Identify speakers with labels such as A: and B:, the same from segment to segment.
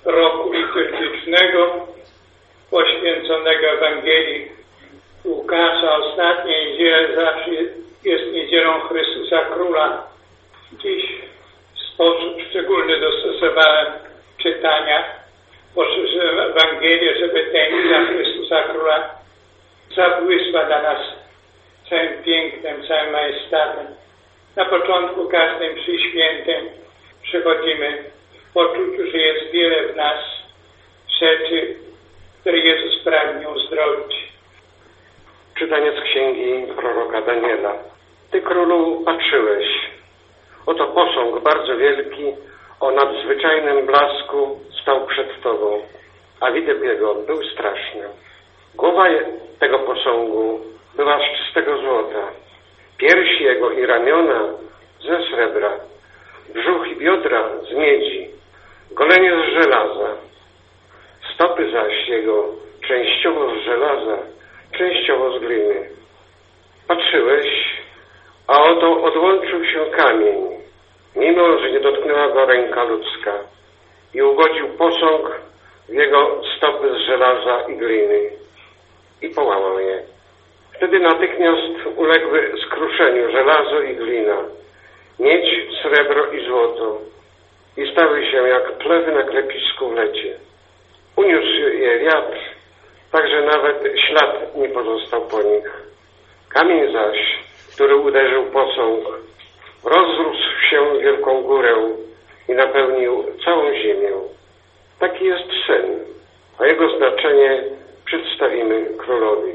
A: roku liturgicznego poświęconego Ewangelii Łukasza. Ostatnia niedziela zawsze jest niedzielą Chrystusa Króla. Dziś w sposób szczególny dostosowałem czytania, poszerzyłem Ewangelię, żeby tajemnica Chrystusa Króla zabłysła dla nas całym pięknem, całym majestatem. Na początku każdym przy świętym przychodzimy w poczuciu, że jest wiele w nas rzeczy, które Jezus pragnie uzdrowić.
B: Czytanie z księgi proroka Daniela. Ty, królu, patrzyłeś. Oto posąg bardzo wielki, o nadzwyczajnym blasku stał przed tobą, a widok jego był straszny. Głowa tego posągu była z czystego złota, piersi jego i ramiona ze srebra, brzuch i biodra z miedzi, golenie z żelaza, stopy zaś jego częściowo z żelaza, częściowo z gliny. Patrzyłeś, a oto odłączył się kamień, mimo że nie dotknęła go ręka ludzka, i ugodził posąg w jego stopy z żelaza i gliny i połamał je. Wtedy natychmiast uległy skruszeniu żelazo i glina, miedź, srebro i złoto i stały się jak plewy na klepisku w lecie. Uniósł je wiatr, tak że nawet ślad nie pozostał po nich. Kamień zaś, który uderzył posąg, rozrósł się w wielką górę i napełnił całą ziemię. Taki jest sen, a jego znaczenie przedstawimy królowi.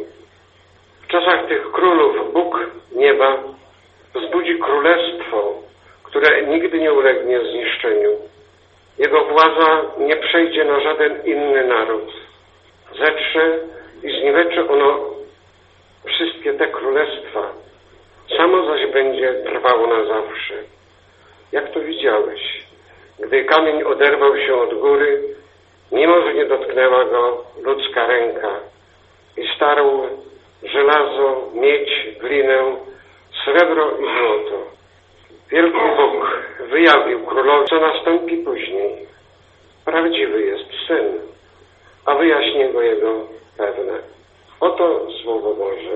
B: W czasach tych królów Bóg nieba wzbudzi królestwo, które nigdy nie ulegnie zniszczeniu. Jego władza nie przejdzie na żaden inny naród. Zetrze i zniweczy ono wszystkie te królestwa. Samo zaś będzie trwało na zawsze. Jak to widziałeś, gdy kamień oderwał się od góry, mimo że nie dotknęła go ludzka ręka, i starł żelazo, miedź, glinę, srebro i złoto. Wielki Bóg wyjawił królowi, co nastąpi później. Prawdziwy jest Syn, a wyjaśnię go jego pewne. Oto Słowo Boże.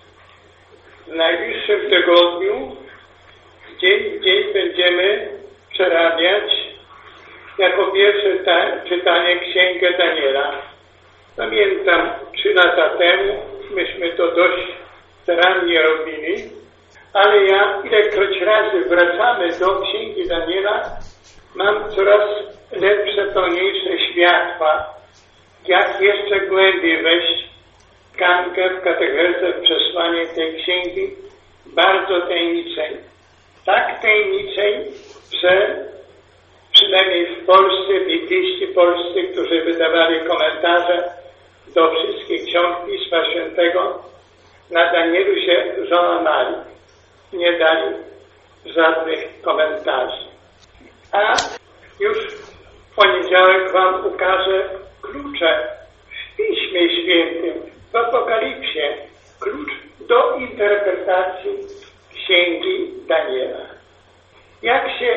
A: W najbliższym tygodniu dzień w dzień będziemy przerabiać jako pierwsze czytanie Księgę Daniela. Pamiętam 3 lata temu, myśmy to dość starannie robili, ale ja ilekroć razy wracamy do Księgi Daniela, mam coraz lepsze, pełniejsze światła, jak jeszcze głębiej wejść w katechezę, w przesłanie tej księgi, bardzo tajemniczej. Tak tajemniczej, że przynajmniej w Polsce, bibliści polscy, którzy wydawali komentarze do wszystkich ksiąg Pisma Świętego, na Danielu się załamali. Nie dali żadnych komentarzy. A już w poniedziałek wam ukażę klucze w Piśmie Świętym, w Apokalipsie, klucz do interpretacji Księgi Daniela. Jak się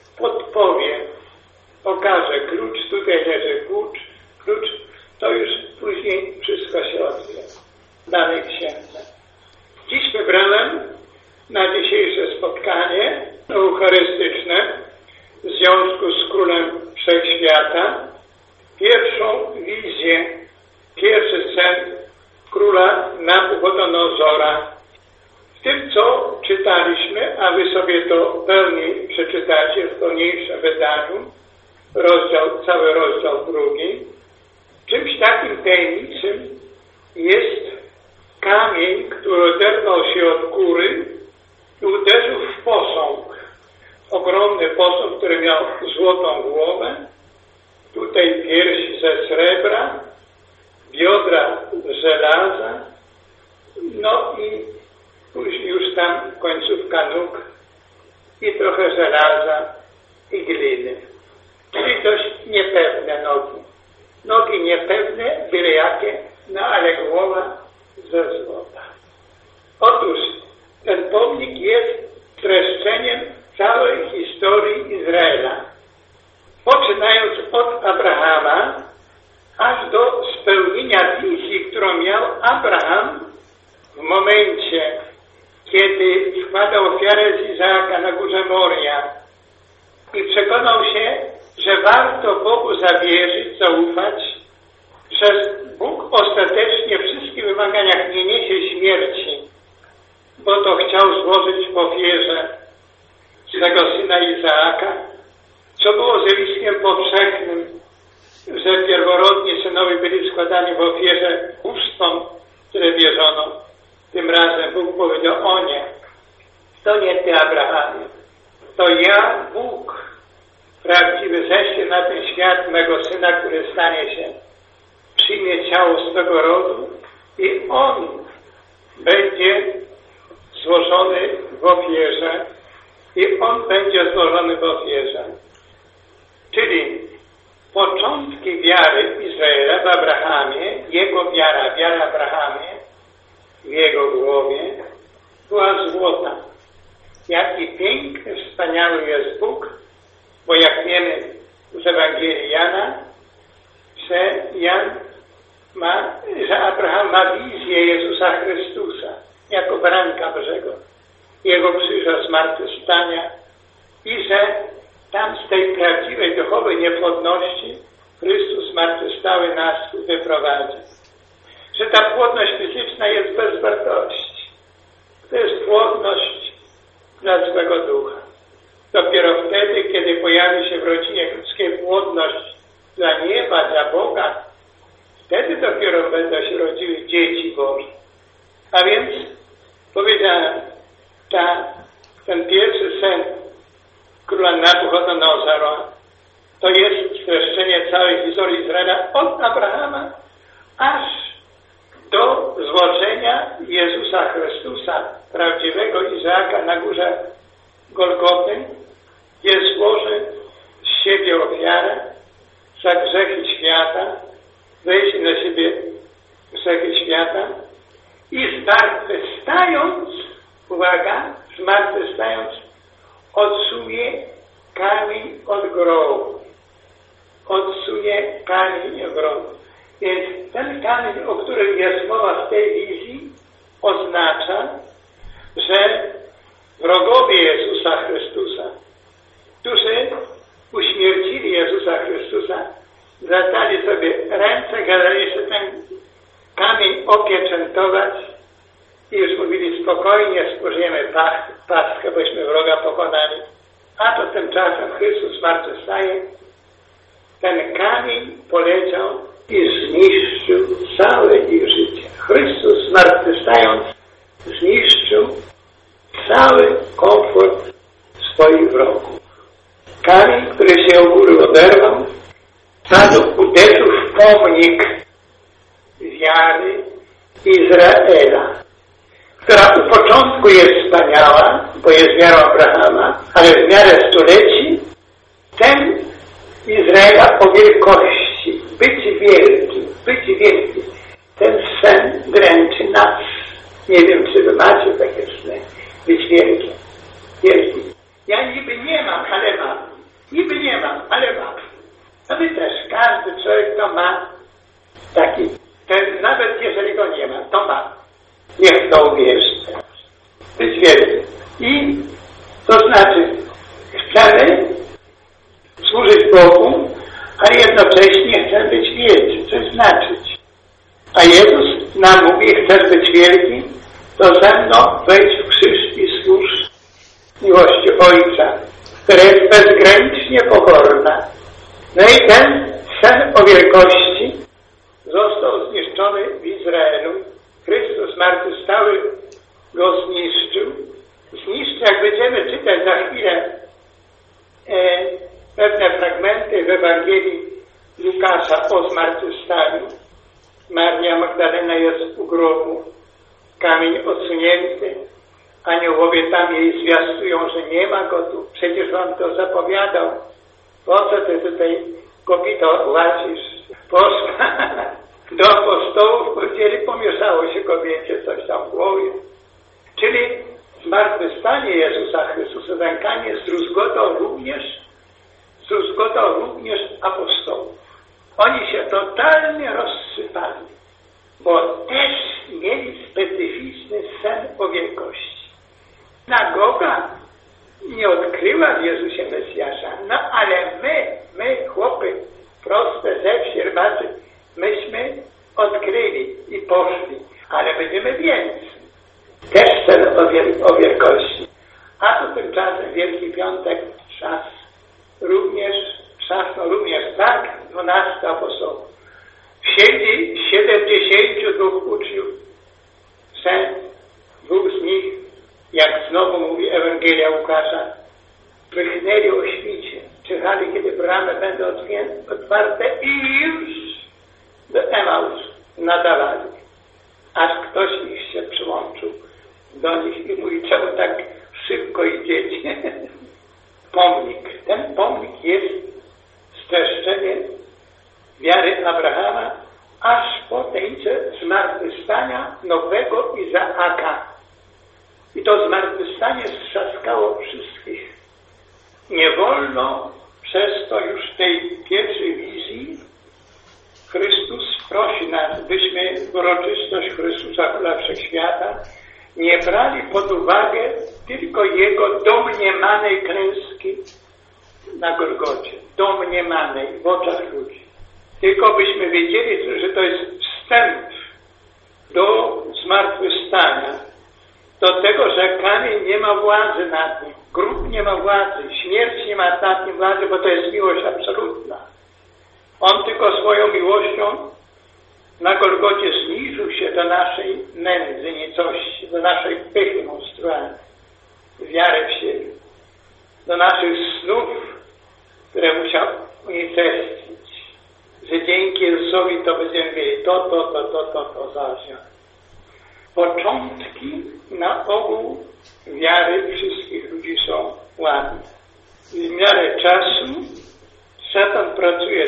A: pokaże klucz, tutaj leży klucz, to już później wszystko się odwie w danej księdze. Dziś wybrałem na dzisiejsze spotkanie eucharystyczne w związku z Królem Wszechświata pierwszą wizję, pierwszy sen króla Nabuchodonozora. W tym, co czytaliśmy, a wy sobie to pełniej przeczytacie w pełniejszym wydaniu, cały rozdział 2, czymś takim tajemniczym jest kamień, który oderwał się od góry i uderzył w posąg. Ogromny posąg, który miał złotą głowę, tutaj piersi ze srebra, biodra z żelaza, no i później już tam końcówka nóg i trochę żelaza i gliny. Czyli dość niepewne nogi. Nogi niepewne, byle jakie, no ale głowa ze złota. Otóż ten pomnik jest streszczeniem całej historii Izraela. Poczynając od Abrahama, przekonał się, że warto Bogu zawierzyć, zaufać, że Bóg ostatecznie w wszystkich wymaganiach nie niesie śmierci, bo to chciał złożyć w ofierze swego syna Izaaka, co było zjawiskiem powszechnym, że pierworodni synowie byli składani w ofierze bóstwom, które wierzono. Tym razem Bóg powiedział: o nie, to nie ty, Abrahamie, to ja, Bóg prawdziwy, ześlę na ten świat mego syna, który stanie się, przyjmie ciało swego rodu i on będzie złożony w ofierze i on będzie złożony w ofierze. Czyli początki wiary Izraela w Abrahamie, jego wiara Abrahamie, w jego głowie była złota. Jaki piękny, wspaniały jest Bóg, bo jak wiemy z Ewangelii Jana, że Abraham ma wizję Jezusa Chrystusa jako baranka Bożego, Jego krzyża, zmartwychwstania i że tam z tej prawdziwej duchowej niepłodności Chrystus zmartwychwstały nas wyprowadzi. Że ta płodność fizyczna jest bez wartości. To jest płodność dla złego ducha. Dopiero wtedy, kiedy pojawi się w rodzinie ludzkiej płodność dla nieba, dla Boga, wtedy dopiero będą się rodziły dzieci Boże. A więc powiedziałem, ten pierwszy sen króla Nabuchodonozora to jest streszczenie całej historii Izraela od Abrahama aż do złożenia Jezusa Chrystusa, prawdziwego Izaaka na górze Golgoty, gdzie złoży z siebie ofiarę za grzechy świata, weźmie na siebie grzechy świata i zmartwychwstając, uwaga, zmartwychwstając, odsunie kamień od grobu. Odsunie kamień od grobu. Więc ten kamień, o którym jest mowa w tej wizji, oznacza, że wrogowie Jezusa Chrystusa, którzy uśmiercili Jezusa Chrystusa, zatali sobie ręce, kazali się ten kamień opieczętować i już mówili: spokojnie spożyjemy Paschę, bośmy wroga pokonali. A to tymczasem Chrystus zmartwychwstaje. Ten kamień poleciał i zniszczył całe ich życie. Chrystus zmartwychwstając zniszczył cały komfort swoich wrogów. Kamień, który się u góry oderwał, uderzył w pomnik wiary Izraela, która u początku jest wspaniała, bo jest wiarą Abrahama, ale w miarę stuleci ten Izraela o wielkości, bycie wielki, ten sen dręczy nas. Nie wiem, czy wy macie takie sny, być wielki. Ja niby nie mam, ale mam. No wy też, każdy człowiek to ma taki, nawet jeżeli go nie ma, to ma. Niech to uwierzy. Być wielki. I to znaczy, chcemy służyć Bogu, ale jednocześnie chcemy być wielcy, coś znaczyć. A Jezus nam mówi: chcesz być wielki, to ze mną wejdź w krzyż i służ miłości Ojca, która jest bezgranicznie pokorna. No i ten sen o wielkości został zniszczony w Izraelu. Chrystus zmartwychwstały go zniszczył. Jak będziemy czytać za chwilę pewne fragmenty w Ewangelii Łukasza o zmartwychwstaniu. Maria Magdalena jest u grobu, kamień odsunięty, aniołowie tam jej zwiastują, że nie ma go tu. Przecież wam to zapowiadał. Po co ty tutaj, kobito, łazisz? Poszła do apostołów, powiedzieli: pomieszało się kobiecie coś tam w głowie. Czyli zmartwychwstanie Jezusa Chrystusa, nękanie zdruzgotał również apostołów. Oni się totalnie rozsypali, bo też mieli specyficzny sen o wielkości. Synagoga nie odkryła w Jezusie Mesjasza, no Ewangelia Łukasza. Wychnęli o świcie, czekali, kiedy bramy będą otwarte i już do Emaus nadawali. Aż ktoś ich się przyłączył do nich i mówi, czemu tak szybko idziecie? Pomnik. Ten pomnik jest streszczeniem wiary Abrahama aż po tejże zmartwychwstania nowego Izaaka. I to zmartwychwstanie strzaskało wszystkich. Nie wolno przez to już tej pierwszej wizji Chrystus prosi nas, byśmy uroczystość Chrystusa Króla Wszechświata nie brali pod uwagę tylko Jego domniemanej klęski na Golgocie, domniemanej w oczach ludzi. Tylko byśmy wiedzieli, że to jest wstęp do zmartwychwstania, do tego, że kamień nie ma władzy nad nim, grób nie ma władzy, śmierć nie ma nad nim władzy, bo to jest miłość absolutna. On tylko swoją miłością na Golgocie zniżył się do naszej nędzy, nicości, do naszej pychy monstrualnej, wiary w siebie, do naszych snów, które musiał unicestwić, że dzięki Jezusowi to będziemy mieli to zależne. Początki na ogół wiary wszystkich ludzi są ładne. W miarę czasu szatan pracuje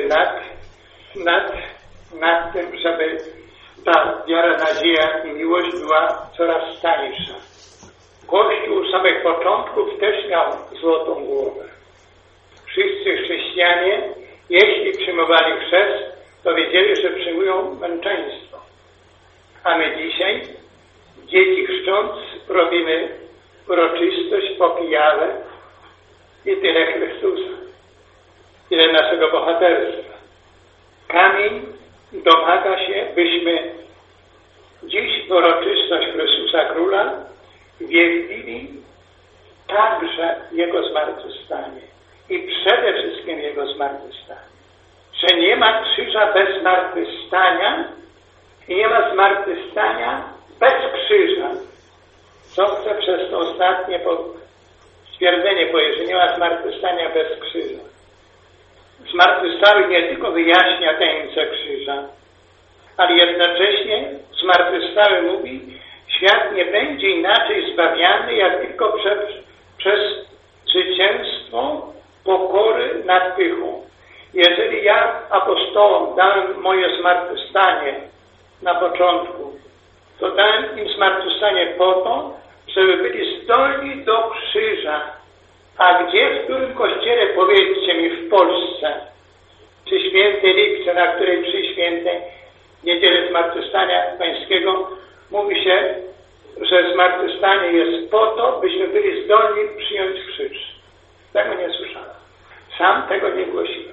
A: nad tym, żeby ta wiara, nadzieja i miłość była coraz tańsza. Kościół z samych początków też miał złotą głowę. Wszyscy chrześcijanie, jeśli przyjmowali chrzest, to wiedzieli, że przyjmują męczeństwo. A my dzisiaj, dzieci chrzcząc, robimy uroczystość, popijawę i tyle Chrystusa, tyle naszego bohaterstwa. Kamień domaga się, byśmy dziś w uroczystość Chrystusa Króla wierzyli także Jego zmartwychwstanie i przede wszystkim Jego zmartwychwstanie. Że nie ma krzyża bez zmartwychwstania i nie ma zmartwychwstania bez krzyża. Co chcę przez to ostatnie stwierdzenie powiedzieć, że nie ma zmartwychwstania bez krzyża. Zmartwychwstały nie tylko wyjaśnia tajemnicę krzyża, ale jednocześnie zmartwychwstały mówi, świat nie będzie inaczej zbawiany, jak tylko przez zwycięstwo pokory nad pychą. Jeżeli ja apostołom dałem moje zmartwychwstanie na początku, to dałem im zmartwychwstanie po to, żeby byli zdolni do krzyża. A gdzie, w którym kościele, powiedzcie mi, w Polsce, przy świętej Lipce, na której przy świętej Niedzielę Zmartwychwstania Pańskiego mówi się, że zmartwychwstanie jest po to, byśmy byli zdolni przyjąć krzyż. Tego nie słyszałem. Sam tego nie głosiłem.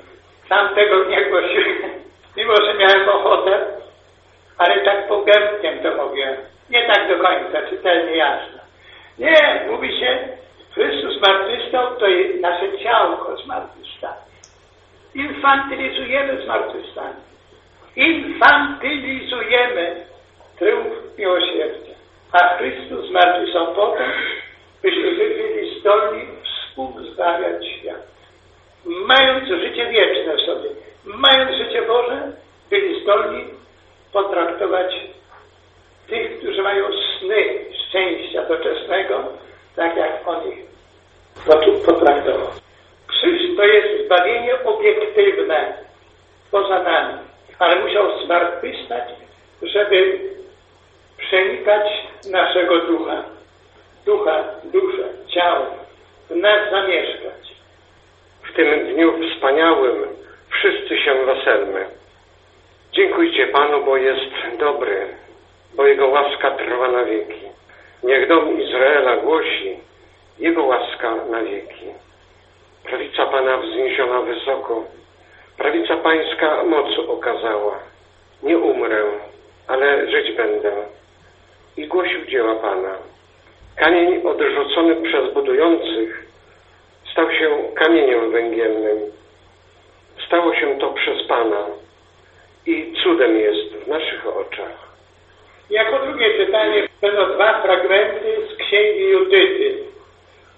A: Mimo, że miałem ochotę, ale tak pogębkiem to mówię. Nie tak do końca, czytelnie jasno. Nie, mówi się, Chrystus zmartwychwstał, to nasze ciałko zmartwychwstanie. Infantylizujemy zmartwychwstanie. Infantylizujemy tryumf miłosierdzia. A Chrystus zmartwychwstał po to, byśmy byli zdolni współzbawiać świat. Mając życie wieczne w sobie, mając życie Boże, byli zdolni potraktować tych, którzy mają sny szczęścia doczesnego, tak jak on ich potraktował. Krzyż to jest zbawienie obiektywne, poza nami, ale musiał zmartwychwstać, żeby przenikać naszego ducha, duszę, ciało, w nas zamieszkać.
B: W tym dniu wspaniałym wszyscy się weselmy. Dziękujcie Panu, bo jest dobry, bo Jego łaska trwa na wieki. Niech dom Izraela głosi Jego łaska na wieki. Prawica Pana wzniesiona wysoko, prawica Pańska moc okazała. Nie umrę, ale żyć będę. I głosił dzieła Pana. Kamień odrzucony przez budujących stał się kamieniem węgielnym. Stało się to przez Pana i cudem jest w naszych oczach.
A: Jako drugie czytanie będą dwa fragmenty z Księgi Judyty.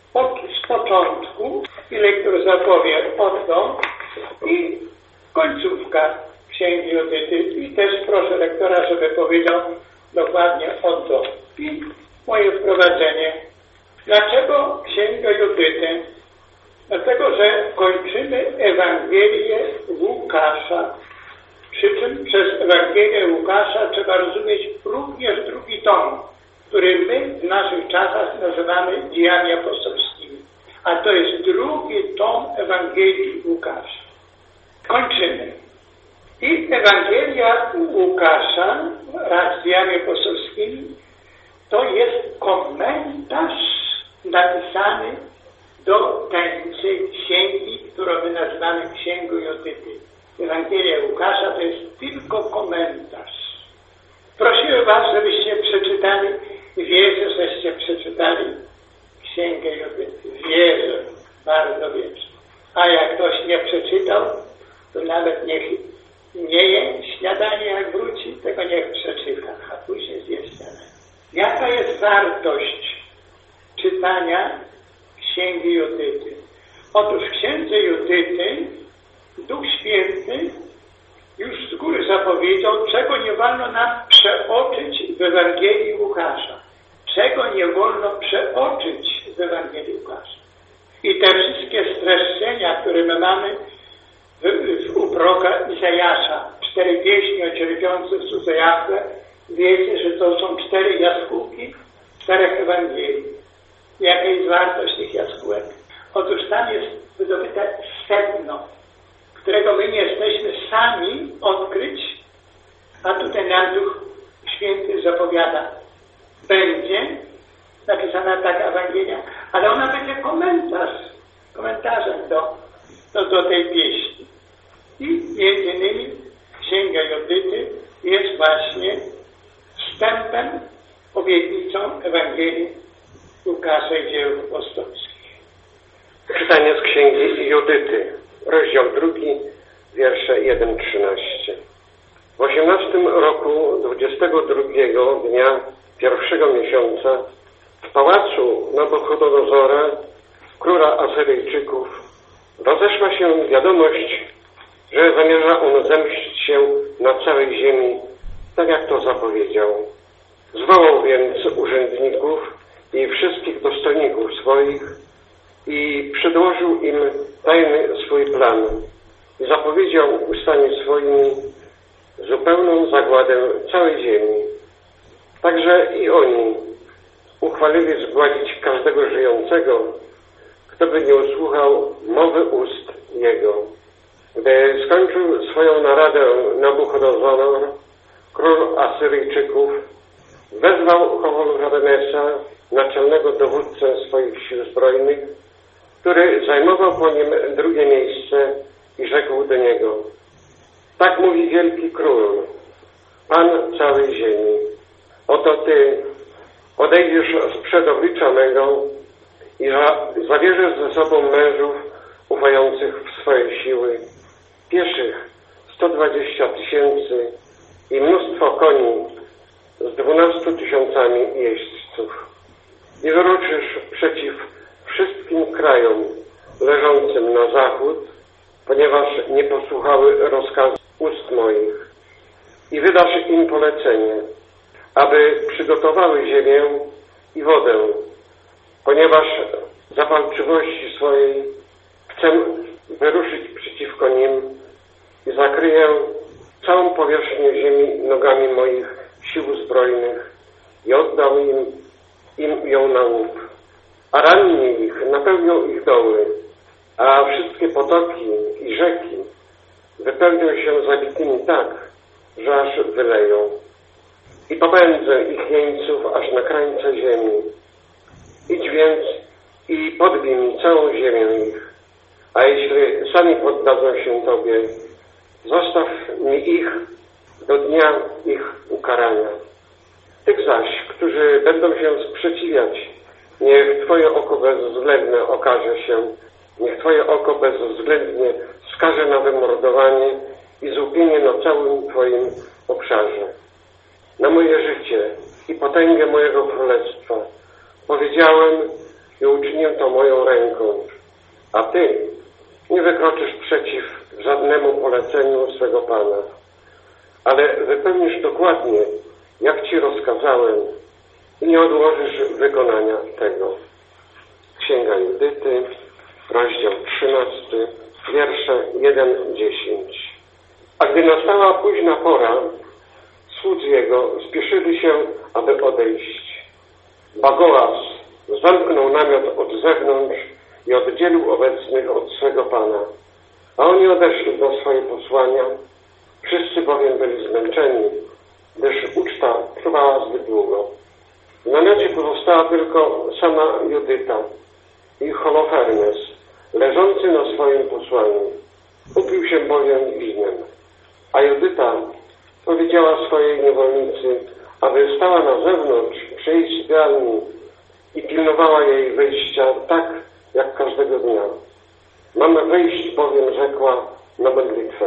A: z początku i lektor zapowie oto i końcówka Księgi Judyty. I też proszę lektora, żeby powiedział dokładnie oto. I moje wprowadzenie. Dlaczego Księga Judyty? Dlatego, że kończymy Ewangelię Łukasza. Przy czym przez Ewangelię Łukasza trzeba rozumieć również drugi tom, który my w naszych czasach nazywamy Dziejami Apostolskimi. A to jest drugi tom Ewangelii Łukasza. Kończymy. I Ewangelia Łukasza wraz z Dziejami Apostolskimi to jest komentarz napisany do tajemniczej księgi, którą my nazywamy Księgą Judyty. Ewangelia Łukasza to jest tylko komentarz. Prosiłem was, żebyście przeczytali, wierzę, żeście przeczytali Księgę Judyty. Wierzę, bardzo wierzę. A jak ktoś nie przeczytał, to nawet niech nie je śniadanie, jak wróci, tego niech przeczyta, a później zje śniadanie. Jaka jest wartość czytania Księgi Judyty? Otóż w Księdze Judyty Duch Święty już z góry zapowiedział, czego nie wolno nam przeoczyć w Ewangelii Łukasza. Czego nie wolno przeoczyć w Ewangelii Łukasza. I te wszystkie streszczenia, które my mamy u proroka Izajasza, 4 pieśni o cierpiących cudze Jahwe, wiecie, że to są 4 jaskółki 4 Ewangelii. Jaka jest wartość tych jaskółek? Otóż tam jest wydobyte sedno, którego my nie jesteśmy sami odkryć, a tutaj nam Duch Święty zapowiada. Będzie napisana taka Ewangelia, ale ona będzie komentarzem do tej pieśni. I między innymi Księga Judyty jest właśnie wstępem, obietnicą Ewangelii Łukasza i Dzieł Apostolskich.
B: Czytanie z Księgi Judyty, rozdział 2, wiersze 1-13. W 18 roku 22 dnia 1 miesiąca w pałacu Nabuchodonozora, króla Asyryjczyków, rozeszła się wiadomość, że zamierza on zemścić się na całej ziemi, tak jak to zapowiedział. Zwołał więc urzędników i wszystkich dostojników swoich i przedłożył im tajny swój plan i zapowiedział ustami swoimi zupełną zagładę całej ziemi. Także i oni uchwalili zgładzić każdego żyjącego, kto by nie usłuchał mowy ust jego. Gdy skończył swoją naradę Nabuchodonozor, król Asyryjczyków, wezwał Holofernesza, naczelnego dowódcę swoich sił zbrojnych, który zajmował po nim drugie miejsce i rzekł do niego: tak mówi wielki król, Pan całej ziemi. Oto ty odejdziesz sprzed oblicza mego i zabierzesz ze sobą mężów ufających w swoje siły, pieszych 120 000 i mnóstwo koni z 12 000 jeźdźców. I wyruszysz przeciw wszystkim krajom leżącym na zachód, ponieważ nie posłuchały rozkazu ust moich. I wydasz im polecenie, aby przygotowały ziemię i wodę, ponieważ z zapalczywości swojej chcę wyruszyć przeciwko nim i zakryję całą powierzchnię ziemi nogami moich sił zbrojnych i oddał im ją na łup. A ranni ich napełnią ich doły, a wszystkie potoki i rzeki wypełnią się zabitymi tak, że aż wyleją. I popędzę ich jeńców aż na krańce ziemi. Idź więc i podbij mi całą ziemię ich, a jeśli sami poddadzą się Tobie, zostaw mi ich do dnia ich ukarania. Tych zaś, którzy będą się sprzeciwiać, niech Twoje oko bezwzględne okaże się, niech Twoje oko bezwzględnie skaże na wymordowanie i złupienie na całym Twoim obszarze. Na moje życie i potęgę mojego królestwa powiedziałem, i uczynię to moją ręką, a Ty nie wykroczysz przeciw żadnemu poleceniu swego Pana, ale wypełnisz dokładnie, jak Ci rozkazałem i nie odłożysz wykonania tego. Księga Judyty, rozdział 13, wiersze 1-10. A gdy nastała późna pora, słudzy jego spieszyli się, aby odejść. Bagoas zamknął namiot od zewnątrz i oddzielił obecnych od swego Pana, a oni odeszli do swoje posłania. Wszyscy bowiem byli zmęczeni, gdyż uczta trwała zbyt długo. W namiocie pozostała tylko sama Judyta i Holofernes, leżący na swoim posłaniu. Upił się bowiem winem. A Judyta powiedziała swojej niewolnicy, aby stała na zewnątrz przy jej sypialni i pilnowała jej wyjścia tak, jak każdego dnia. Mamy wyjść bowiem, rzekła, na modlitwę.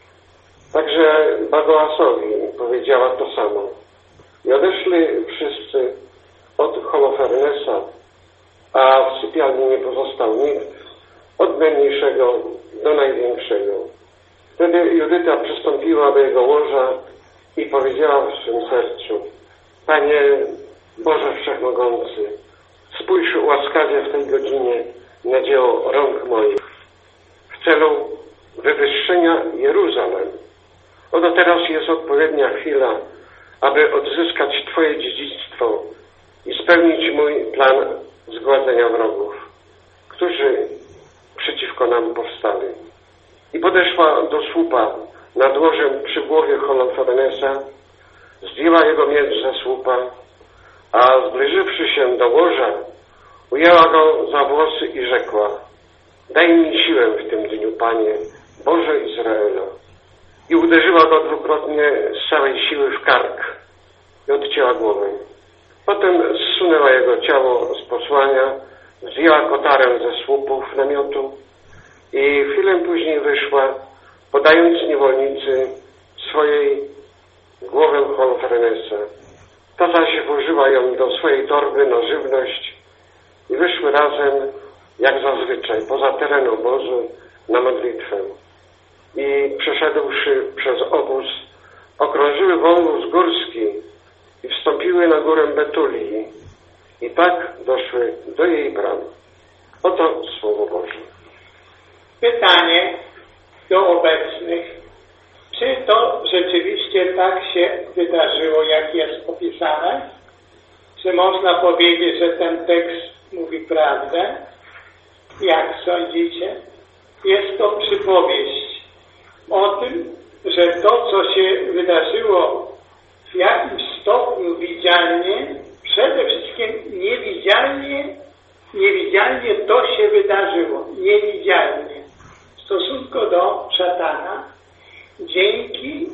B: Także Bagoasowi powiedziała to samo. I odeszli wszyscy od Holofernesa, a w sypialni nie pozostał nikt, od najmniejszego do największego. Wtedy Judyta przystąpiła do jego łoża i powiedziała w swym sercu: Panie Boże Wszechmogący, spójrz łaskawie w tej godzinie na dzieło rąk moich w celu wywyższenia Jeruzalem. Oto teraz jest odpowiednia chwila, aby odzyskać Twoje dziedzictwo i spełnić mój plan zgładzenia wrogów, którzy przeciwko nam powstali. I podeszła do słupa nad łożem przy głowie Holofernesa, zdjęła jego miecz ze słupa, a zbliżywszy się do łoża, ujęła go za włosy i rzekła: Daj mi siłę w tym dniu, Panie, Boże Izraela. I uderzyła go dwukrotnie z całej siły w kark i odcięła głowę. Potem zsunęła jego ciało z posłania, zdjęła kotarę ze słupów namiotu i chwilę później wyszła, podając niewolnicy swojej głowę Holofernesa. Ta zaś włożyła ją do swojej torby na żywność i wyszły razem, jak zazwyczaj, poza teren obozu na modlitwę. I przeszedłszy przez obóz, okrążyły wąwóz górski i wstąpiły na górę Betulii i tak doszły do jej bram. Oto Słowo Boże.
A: Pytanie do obecnych. Czy to rzeczywiście tak się wydarzyło, jak jest opisane? Czy można powiedzieć, że ten tekst mówi prawdę? Jak sądzicie? Jest to przypowieść o tym, że to, co się wydarzyło w jakimś stopniu widzialnie, przede wszystkim niewidzialnie to się wydarzyło. Niewidzialnie. W stosunku do szatana, dzięki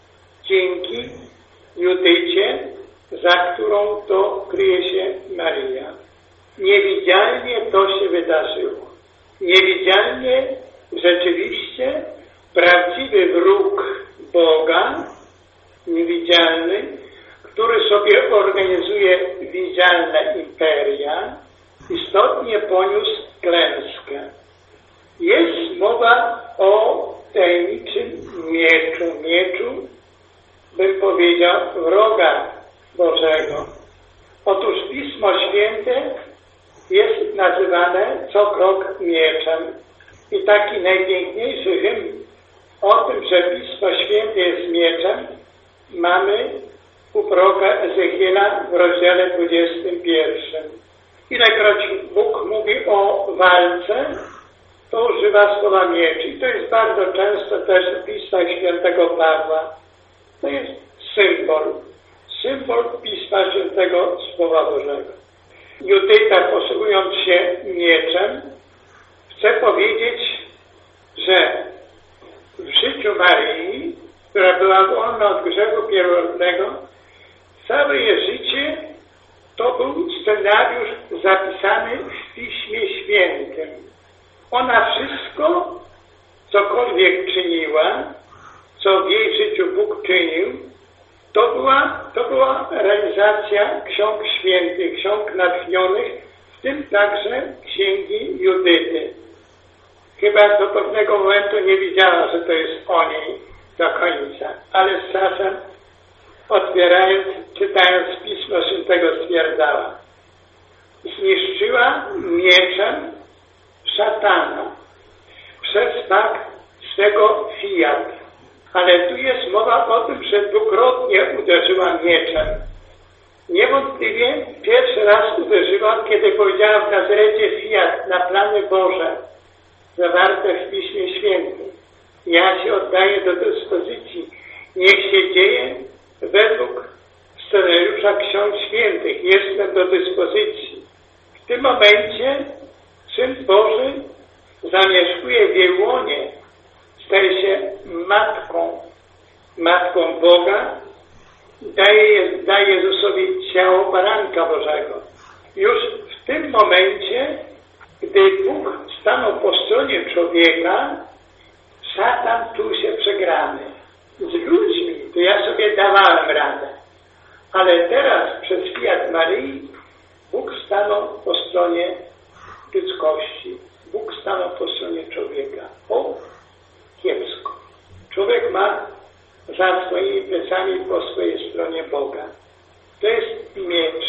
A: Judycie, za którą to kryje się Maryja. Niewidzialnie to się wydarzyło. Niewidzialnie rzeczywiście prawdziwy wróg Boga, niewidzialny, który sobie organizuje widzialne imperia, istotnie poniósł klęskę. Jest mowa o tajemniczym mieczu, bym powiedział, wroga Bożego. Otóż Pismo Święte jest nazywane co krok mieczem. I taki najpiękniejszy hymn o tym, że Pismo Święte jest mieczem, mamy u proroka Ezechiela w rozdziale 21. Ilekroć Bóg mówi o walce, to używa słowa miecz. I to jest bardzo często też w Pismach Świętego Pawła. To jest symbol Pisma Świętego Słowa Bożego. Judyta, posługując się mieczem, chce powiedzieć, że w życiu Maryi, która była wolna od grzechu pierworodnego, całe jej życie to był scenariusz zapisany w Piśmie Świętym. Ona wszystko, cokolwiek czyniła, co w jej życiu Bóg czynił, to była realizacja ksiąg świętych, ksiąg natchnionych w tym także księgi Judyty. Chyba do pewnego momentu nie widziała, że to jest o niej do końca, ale z czasem, otwierając, czytając Pismo Świętego, stwierdzała: zniszczyła mieczem szatana przez fakt swego fiat. Ale tu jest mowa o tym, że dwukrotnie uderzyła mieczem. Niewątpliwie pierwszy raz uderzyła, kiedy powiedziała w Nazarecie fiat, na plany Boże, zawarte w Piśmie Świętym. Ja się oddaję do dyspozycji. Niech się dzieje według scenariusza Ksiąg Świętych. Jestem do dyspozycji. W tym momencie Syn Boży zamieszkuje w jej łonie, staje się matką Boga, daje Jezusowi ciało baranka Bożego. Już w tym momencie, gdy Bóg stanął po stronie człowieka, szatan czuł się przegrany. Z ludźmi to ja sobie dawałem radę, ale teraz przez fiat Maryi Bóg stanął po stronie ludzkości. Bóg stanął po stronie człowieka. O, kiepsko. Człowiek ma za swoimi plecami po swojej stronie Boga. To jest miecz.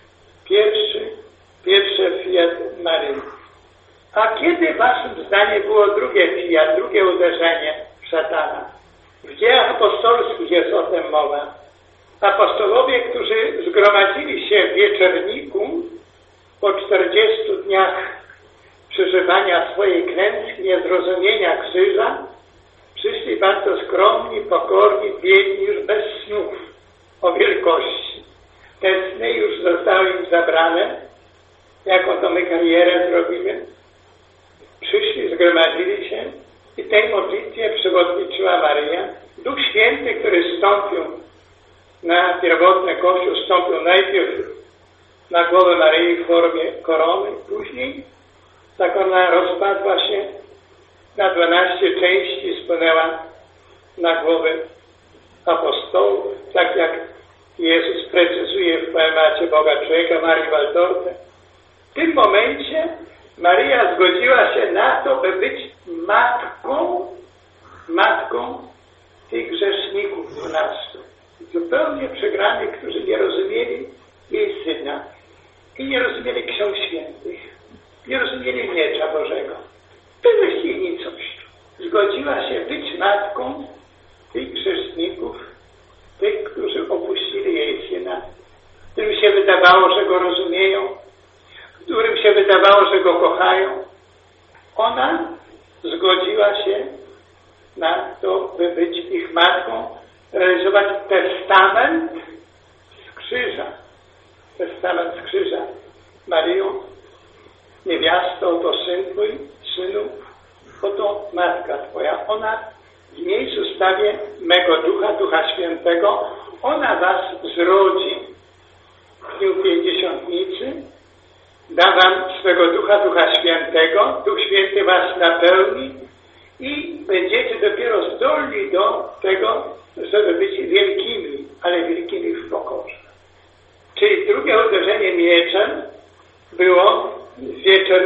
A: Pierwsze fiat Maryi. A kiedy waszym zdaniem było drugie fiat, drugie uderzenie szatana? W Dziejach Apostolskich jest o tym mowa. Apostolowie, którzy zgromadzili się w Wieczerniku po 40 dniach przeżywania swojej klęski, niezrozumienia krzyża, przyszli bardzo skromni, pokorni, biedni, już bez snów o wielkości. Te sny już zostały im zabrane, jaką to my karierę zrobimy. Przyszli, zgromadzili się i tej modlitwie przewodniczyła Maryja. Duch Święty, który stąpił na pierwotny Kościół, stąpił najpierw na głowę Maryi w formie korony, później tak ona rozpadła się na 12 części, spłynęła na głowy apostołów, tak jak Jezus precyzuje w poemacie Boga Człowieka Marii Waldorfy. W tym momencie Maryja zgodziła się na to, by być matką tych grzeszników 12. Zupełnie przegranych, którzy nie rozumieli jej Syna i nie rozumieli Ksiąg Świętych, nie rozumieli miecza Bożego. Bez jej nicość. Zgodziła się być matką tych grzeszników, tych, którzy opuścili jej Syna, którym się wydawało, że Go rozumieją, którym się wydawało, że Go kochają. Ona zgodziła się na to, by być ich matką, realizować testament z krzyża. Testament z krzyża. Maryjo, niewiasto, to Syn Twój, Synu, oto Matka Twoja. Ona w miejscu stawie mego Ducha, Ducha Świętego, ona was zrodzi w dniu Pięćdziesiątnicy. Da wam swego Ducha, Ducha Świętego. Duch Święty was napełni i będziecie dopiero zdolni do tego, żeby być wielkimi, ale wielkimi w pokorze. Czyli drugie uderzenie mieczem było w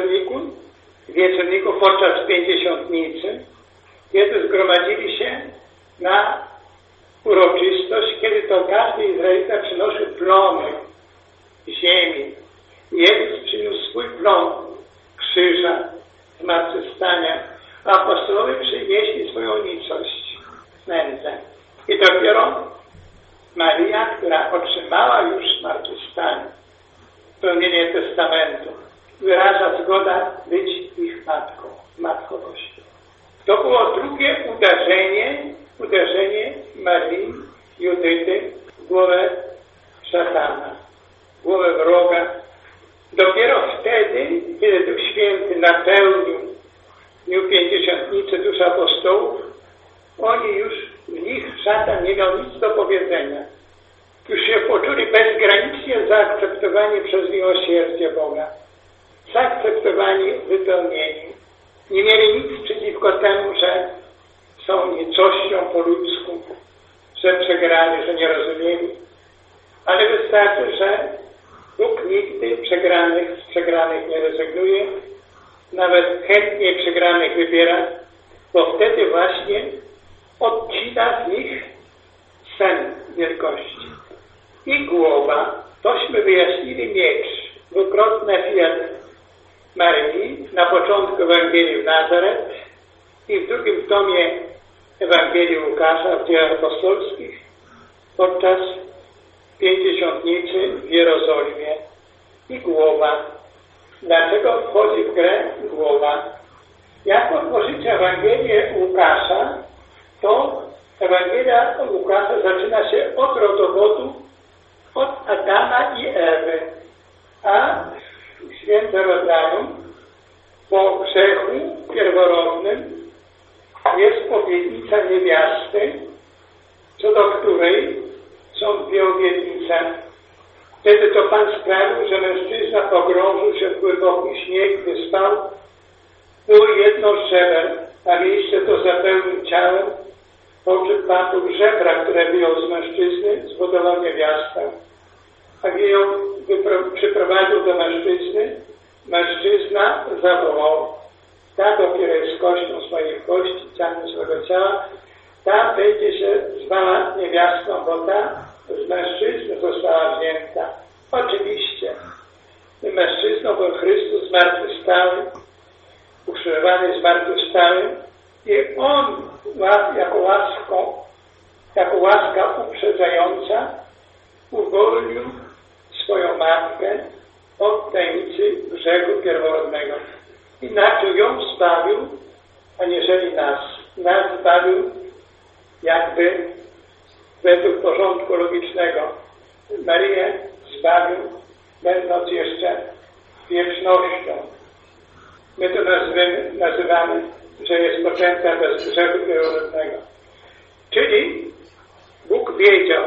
A: Wieczerniku podczas Pięćdziesiątnicy, kiedy zgromadzili się na uroczystość, kiedy to każdy Izraelita przynosił plony ziemi. Jezus przyniósł swój plon krzyża, zmartwychwstania, a apostolowie przynieśli swoją nicość, nędzę. I dopiero Maryja, która otrzymała już zmartwychwstanie, pełnienie testamentu, wyraża zgoda być ich matką Kościoła. To było drugie uderzenie Maryi Judyty w głowę szatana, w głowę wroga. Dopiero wtedy, kiedy Duch Święty napełnił w dniu Pięćdziesiątnicy dusz apostołów, oni już w nich szatan nie miał nic do powiedzenia. Już się poczuli bezgranicznie zaakceptowani przez miłosierdzie Boga. Zaakceptowani, wypełnieni. Nie mieli nic przeciwko temu, że są nicością po ludzku, że przegrali, że nie rozumieli. Ale wystarczy, że Bóg nigdy z przegranych nie rezygnuje, nawet chętnie przegranych wybiera, bo wtedy właśnie odcina z nich sen wielkości. I głowa, tośmy wyjaśnili miecz, dwukrotne fiat Maryi, na początku Ewangelii w Nazaret i w drugim tomie Ewangelii Łukasza w Dziejach Apostolskich podczas Pięćdziesiątnicy w Jerozolimie. I głowa. Dlaczego wchodzi w grę głowa? Jak otworzycie Ewangelię Łukasza, to Ewangelia Łukasza zaczyna się od rodowodu, od Adama i Ewy, a w Święte Rodzaju po grzechu pierworodnym jest obietnica niewiasty, co do której są dwie obietnice. Wtedy to Pan sprawił, że mężczyzna pogrążył się w głęboki śnieg, gdy spał. Było jedno żeber, a miejsce to zapełnił ciałem, po czym Pan żebra, które wyjął z mężczyzny, zbudował niewiastę. A gdy ją przyprowadził do mężczyzny, mężczyzna zawołał: ta dopiero jest kością swoich kości, ciałem swego ciała, ta będzie się zwała niewiastą, bo ta z mężczyzny została wzięta. Oczywiście mężczyzną był Chrystus zmartwychwstały, ukrzyżowany zmartwychwstały i On jako łaska uprzedzająca uwolnił swoją matkę od tajemnicy grzechu pierworodnego. Inaczej ją zbawił, aniżeli nas. Nas zbawił jakby według porządku logicznego. Maryję zbawił, będąc jeszcze wiecznością. My to nazywamy, że jest poczęta bez grzechu pierworodnego. Czyli Bóg wiedział,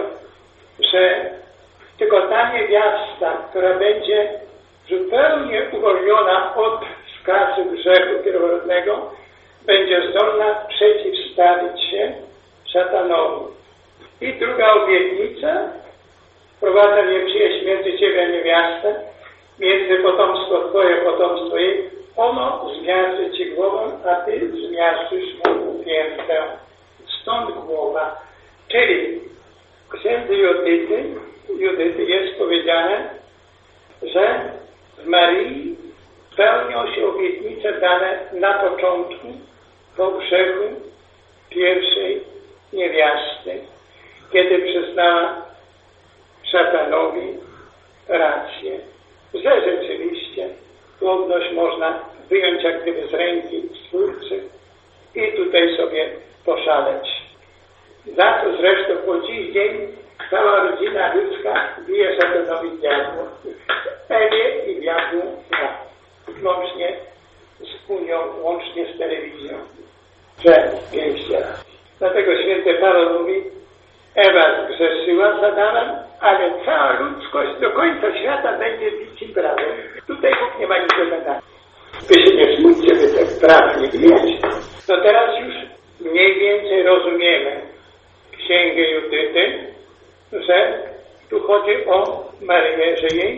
A: że tylko ta niewiasta, która będzie zupełnie uwolniona od skazy grzechu pierworodnego, będzie zdolna przeciwstawić się szatanowi. I druga obietnica, wprowadza nieprzyjaźń między Ciebie a niewiastę, między potomstwo Twoje, potomstwo jej, ono zmiażdży Ci głowę, a Ty zmiażdżysz mu piętę. Stąd głowa. Czyli w księdze Judyty jest powiedziane, że w Maryi spełnią się obietnice dane na początku po grzechu pierwszej niewiasty, kiedy przyznała szatanowi rację, że rzeczywiście płodność można wyjąć jak gdyby z ręki Stwórcy i tutaj sobie poszaleć. Za to zresztą po dziś dzień cała rodzina ludzka bije szatanowi diabłu. Ewie i diabłu łącznie z Unią, łącznie z telewizją. Że pięknie. Dlatego święty Paweł mówi: Ewa zgrzeszyła z Adamem, ale cała ludzkość do końca świata będzie bić im prawo. Tutaj Bóg nie ma nic do gadania. Wy się nie smućcie, wy te praw nie wiecie. To teraz już mniej więcej rozumiemy księgę Judyty, że tu chodzi o Maryję,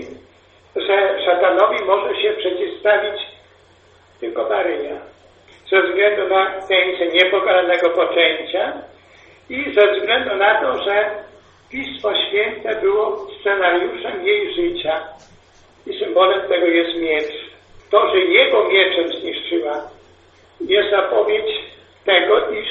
A: że szatanowi może się przeciwstawić tylko Maryja. Ze względu na tajemnicę niepokalanego poczęcia i ze względu na to, że Pismo Święte było scenariuszem jej życia i symbolem tego jest miecz. To, że jego mieczem zniszczyła, jest zapowiedź tego, iż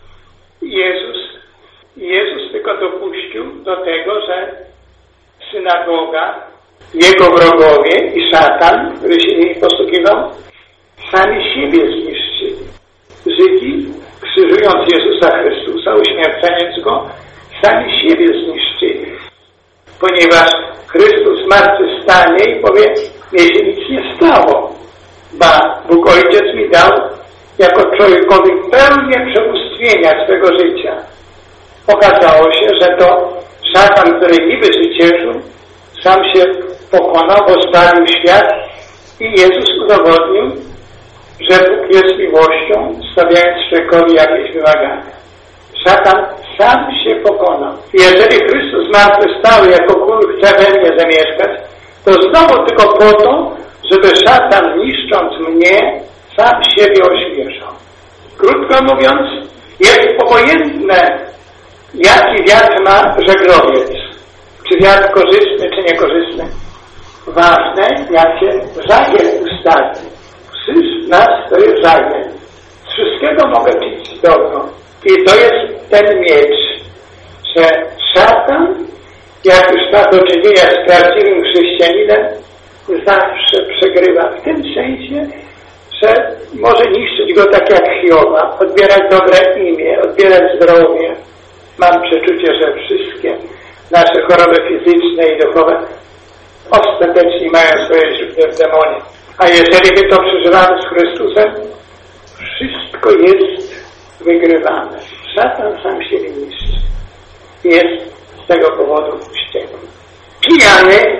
A: Jezus tylko dopuścił do tego, że synagoga, jego wrogowie i szatan, który się nimi posługiwał, sami siebie zniszczyli. Żydzi, krzyżując Jezusa Chrystusa, uśmiercając Go, sami siebie zniszczyli. Ponieważ Chrystus zmartwychwstanie i powie: mnie się nic nie stało, ba Bóg Ojciec mi dał jako człowiekowi pełnię przebóstwienia swego życia. Okazało się, że to szatan, który niby zwyciężył, sam się pokonał, bo zbawił świat i Jezus udowodnił, że Bóg jest miłością, stawiając człowiekowi jakieś wymagania. Szatan sam się pokonał. I jeżeli Chrystus zmartwychwstały jako król chce we mnie zamieszkać, to znowu tylko po to, żeby szatan, niszcząc mnie, sam siebie ośmieszał. Krótko mówiąc, jest obojętne, jaki wiatr ma żeglowiec. Czy wiatr korzystny, czy niekorzystny. Ważne, jakie żagiel ustali. Krzyż nas to jest żagiel. Z wszystkiego mogę pić dobro. I to jest ten miecz, że szatan, jak już ma do czynienia z prawdziwym chrześcijaninem, zawsze przegrywa. W tym sensie, że może niszczyć go tak jak Hioba, odbierać dobre imię, odbierać zdrowie. Mam przeczucie, że wszystkie nasze choroby fizyczne i duchowe ostatecznie mają swoje źródło w demonie. A jeżeli my to przeżywamy z Chrystusem, wszystko jest wygrywane. Szatan sam siebie niszczy. Jest z tego powodu wściekły. Pijany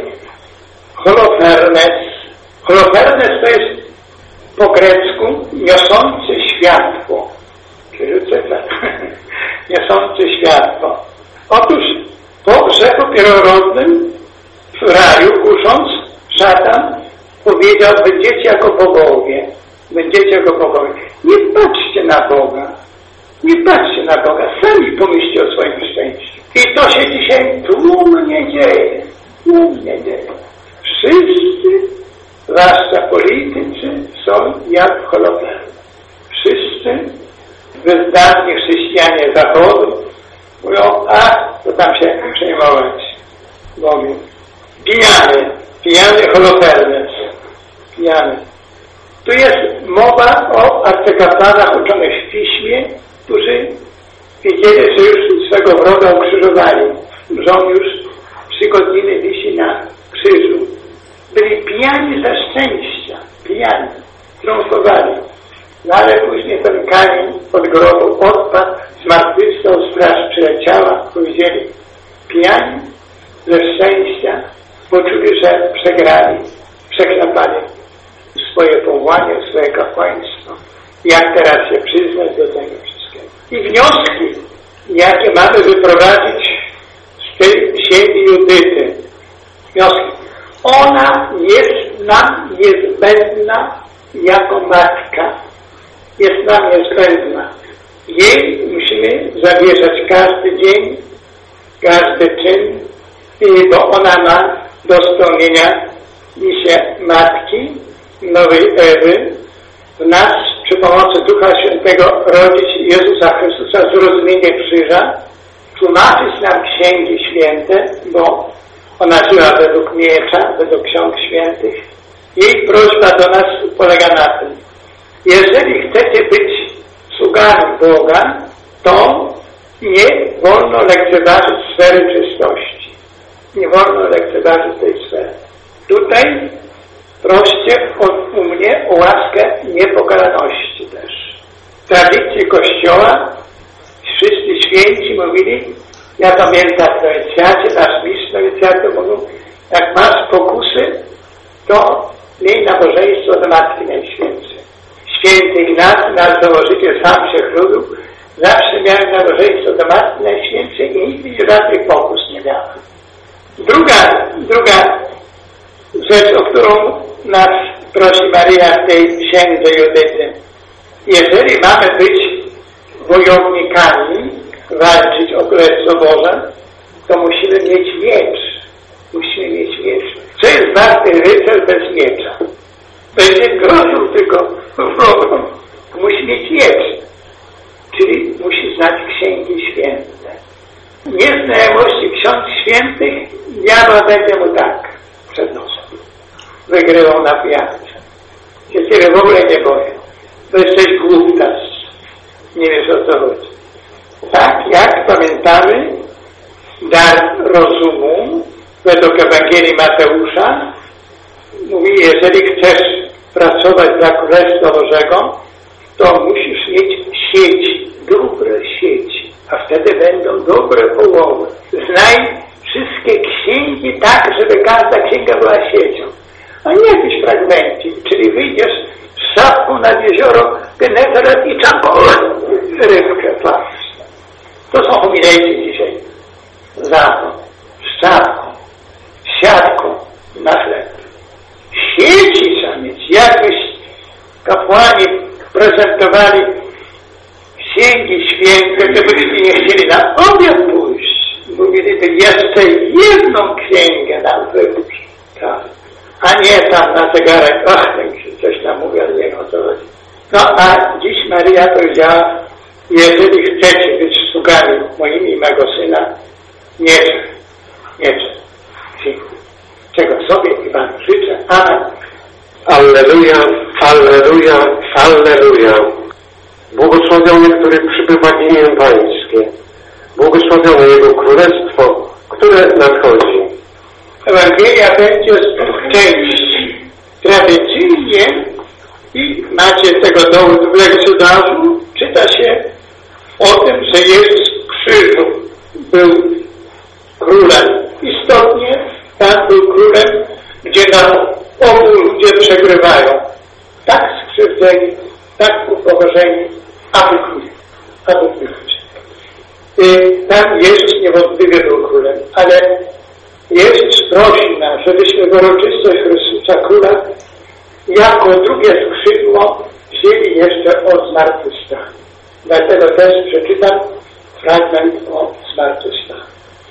A: Holofernes. Holofernes to jest po grecku niosący światło. Czyli cyfr. Niosący światło. Otóż po grzechu pierworodnym w raju kusząc, szatan powiedział, będziecie jako bogowie. Będziecie jako bogowie. Nie patrzcie na Boga. Nie patrzcie na Boga. Sami pomyślcie o swoim szczęściu. I to się dzisiaj tłumnie dzieje. Tłumnie dzieje. Wszyscy, zwłaszcza politycy, są jak Holofernes. Wszyscy wyznani chrześcijanie Zachodu mówią, to tam się przejmować Bogiem. Pijany Holofernes. Pijany. Tu jest mowa o arcykapłanach uczonych w Piśmie, którzy wiedzieli, że już swego wroga ukrzyżowali, że on już 3 godziny wisi na krzyżu. Byli pijani ze szczęścia, pijani, triumfowali. No ale później ten kamień od grobu odpadł, zmartwychwstał, straż przyleciała, powiedzieli, pijani ze szczęścia, poczuli, że przegrali, przeklapali swoje powołanie, swoje kapłaństwo. Jak teraz się przyznać do tego wszystkiego? I wnioski, jakie mamy wyprowadzić z tej księgi Judyty. Wnioski. Ona jest nam niezbędna jako matka. Jest nam niezbędna. Jej musimy zawierzać każdy dzień, każdy czyn, bo ona ma do spełnienia misję matki, nowej Ewy, w nas przy pomocy Ducha Świętego rodzić Jezusa Chrystusa zrozumienie krzyża, tłumaczyć nam księgi święte, bo ona żyła według miecza, według ksiąg świętych. Jej prośba do nas polega na tym. Jeżeli chcecie być sługami Boga, to nie wolno lekceważyć sfery czystości. Nie wolno lekceważyć tej sfery. Tutaj proście u mnie o łaskę niepokalaności też. W tradycji Kościoła wszyscy święci mówili, ja pamiętam w nowicjacie, nasz mistrz nowicjatu mówił, jak masz pokusy, to miej nabożeństwo do Matki Najświętszej. Święty Ignacy, nasz założyciel, sam się chlubił, zawsze miałem nabożeństwo do Matki Najświętszej i nigdy żadnych pokus nie miałem. Druga rzecz, o którą nas prosi Maryja w tej księdze Judyty. Jeżeli mamy być wojownikami, walczyć o Królestwo Boże, to musimy mieć miecz. Musimy mieć miecz. Co jest warty rycerz bez miecza? Będzie groził tylko wrogom. Musi mieć miecz. Czyli musi znać Księgi Święte. Nieznajomości Ksiąg Świętych diabeł będzie mu tak przed nosem. Wygrywał na pijance. Się ciebie w ogóle nie boję. To jesteś głuptas. Nie wiesz, o co chodzi. Tak jak pamiętamy, dar rozumu według Ewangelii Mateusza mówi, jeżeli chcesz pracować dla Królestwa Bożego, to musisz mieć sieci, dobre sieci, a wtedy będą dobre połowy. Znaj wszystkie księgi tak, żeby każda księga była siecią, a nie jakiś fragmencik, czyli wyjdziesz z szafką nad jezioro Genezaret i czapą rybkę patrz. To są homilejcy dzisiaj. Zapą, z czapką, siatką na chleb. czytywali księgi święte, to byśmy nie chcieli na obiad pójść. Mówiliby, jeszcze jedną księgę nam wypuść. Tak. A nie tam na zegarek, coś tam mówię, ale nie wiem o co chodzi. No a dziś Maryja powiedziała, jeżeli chcecie być sługami moimi i mego syna, nie trzeba. Czego sobie i wam życzę. Amen.
B: Alleluja, alleluja, alleluja. Błogosławiony, który przybywa imię Pańskie. Błogosławione Jego Królestwo, które nadchodzi.
A: Ewangelia będzie z dwóch części. Tradycyjnie i macie tego dowód w lekcedarzu, czyta się o tym, że Jezus w krzyżu był królem. Istotnie tam był królem, gdzie na obu ludzie przegrywają. Tak skrzywdzeni, tak upokorzeni, aby królić. Tam Jezus niewątpliwie był królem, ale Jezus prosi nas, żebyśmy w uroczystość Chrystusa Króla jako drugie skrzydło wzięli jeszcze o zmartwychwstaniu. Dlatego też przeczytam fragment o zmartwychwstaniu.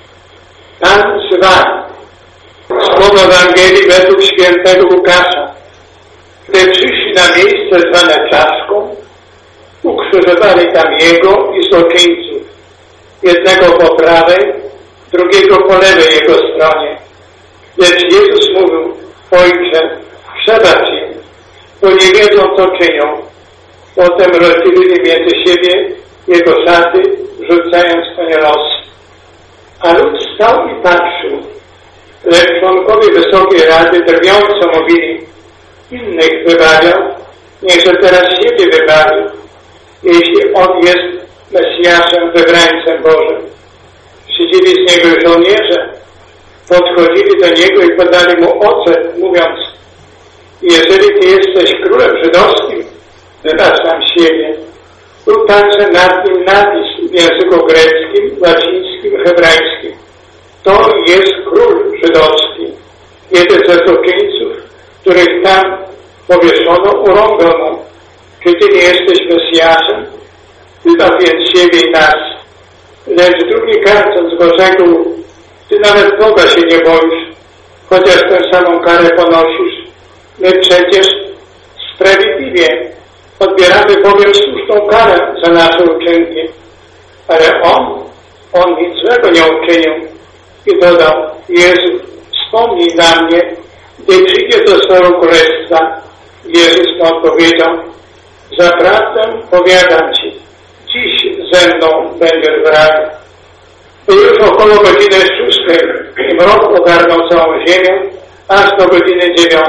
A: Pan z wami. Słowo Ewangelii według świętego Łukasza. Gdy przyszli na miejsce zwane Czaszką, ukrzyżowali tam Jego i złoczyńców, jednego po prawej, drugiego po lewej Jego stronie. Lecz Jezus mówił, Ojcze, przebacz im, bo nie wiedzą, co czynią. Potem rozdzielili między siebie Jego szaty, rzucając to nie los. A lud stał i patrzył. Lecz członkowie Wysokiej Rady drwiąco mówili, innych wybawiał, niechże teraz siebie wybawi, jeśli On jest Mesjaszem, wybrańcem Bożym. Szydzili z Niego żołnierze, podchodzili do Niego i podali Mu ocet, mówiąc, jeżeli Ty jesteś królem żydowskim, wybacz nam siebie. Był także nad nim napis w języku greckim, łacińskim, hebrajskim. To jest król żydowski. Jeden ze złoczyńców, których tam powieszono, urągał mu. Czy Ty nie jesteś Mesjaszem? Wybaw więc siebie i nas. Lecz drugi karcąc go rzekł, Ty nawet Boga się nie boisz, chociaż tę samą karę ponosisz. My przecież sprawiedliwie odbieramy bowiem słuszną karę za nasze uczynki. Ale on nic złego nie uczynił. I dodał, Jezu, wspomnij na mnie, gdy przyjdzie do swojego królestwa. Jezus mu odpowiedział, zaprawdę powiadam Ci, dziś ze mną będziesz w raju. Było już około godziny 6 i mrok ogarnął całą ziemię, aż do godziny 9.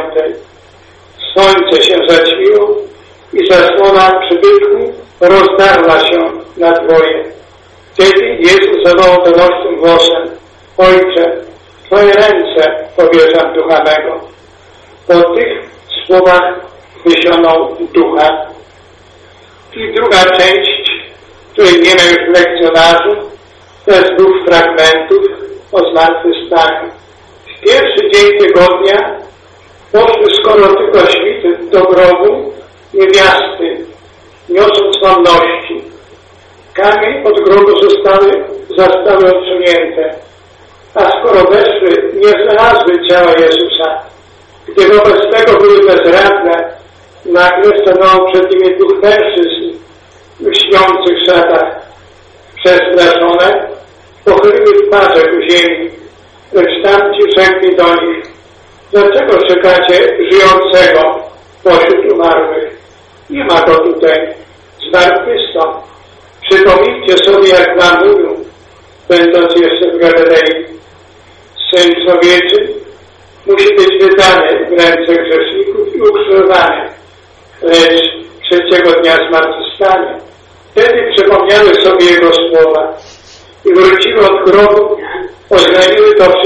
A: Słońce się zaćmiło i zasłona przybytku rozdarła się na dwoje. Wtedy Jezus zawołał donośnym głosem, Ojcze, w Twoje ręce powierzam ducha mego. Po tych słowach wysionął ducha. I druga część, której nie ma już w lekcjonarzu, to jest 2 fragmentów o zmartwychwstaniu. W pierwszy dzień tygodnia poszły skoro tylko świt do grobu niewiasty, niosąc wonności. Kamień od grobu zostały odsunięte, a skoro weszły, nie znalazły ciała Jezusa. Gdy wobec tego były bezradne, nagle stanęło przed nimi 2 mężczyzn w śniących szatach. Przestraszone, pochyliły twarze ku ziemi, lecz tamci rzekli do nich, dlaczego szukacie żyjącego pośród umarłych? Nie ma go tutaj, zmartwychwstał. Przypomnijcie sobie, jak wam mówił, będąc jeszcze w Galilei. Syn Człowieczy musi być wydany w ręce grzeszników i ukrzyżowany, lecz 3. dnia zmartwychwstanie. Wtedy przypomniały sobie Jego słowa i wróciły od grobu, oznajmiły to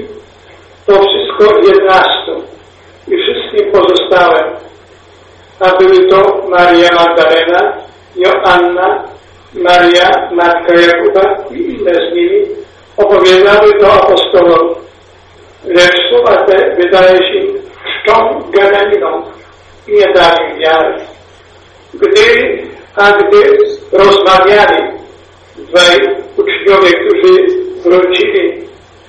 A: wszystko 11 i wszystkim pozostałym. A były to Maria Magdalena, Joanna, Maria, matka Jakuba i inne z nimi, opowiadały to apostolom. Lecz słowa te wydaje się czczą gadaniną i nie dali wiary. Gdy A gdy rozmawiali dwaj uczniowie, którzy wrócili